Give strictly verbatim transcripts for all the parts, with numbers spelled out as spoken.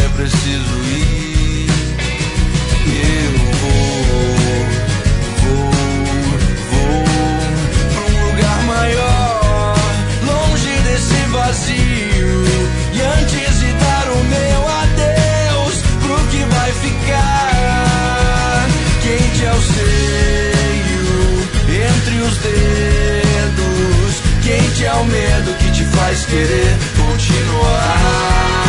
é preciso ir. Eu vou, vou, vou pra um lugar maior, longe desse vazio. E antes de dar o meu adeus pro que vai ficar, quente é o seio entre os dedos, quente é o medo que te faz querer continuar.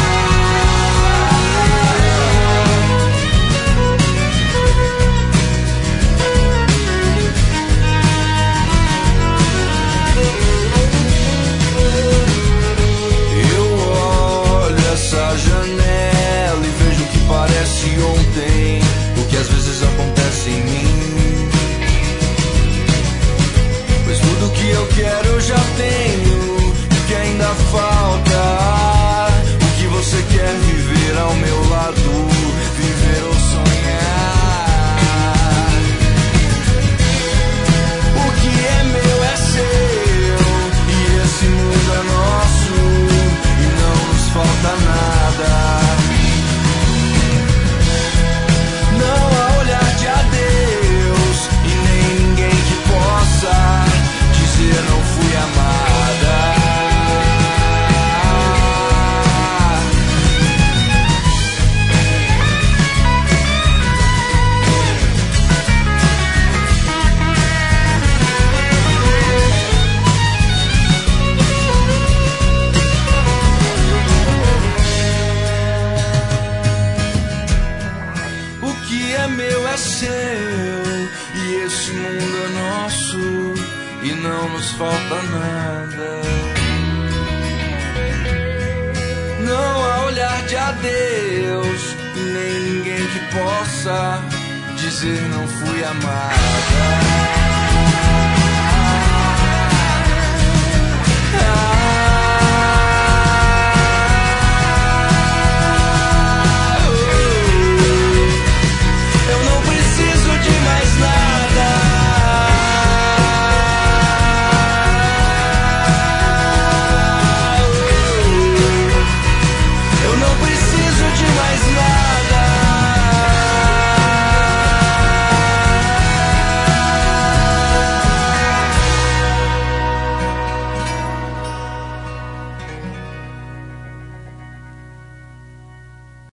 Essa janela e vejo o que parece ontem, o que às vezes acontece em mim. Pois tudo que eu quero eu já tenho, o que ainda falta, o que você quer viver ao meu lado, viver ou sonhar. O que é meu é seu, e esse mundo é nosso, e não nos falta nada. Não há olhar de adeus e nem ninguém que possa dizer não fui amada. Seu, e esse mundo é nosso, e não nos falta nada. Não há olhar de adeus, e nem ninguém que possa dizer não fui amada. Mais nada.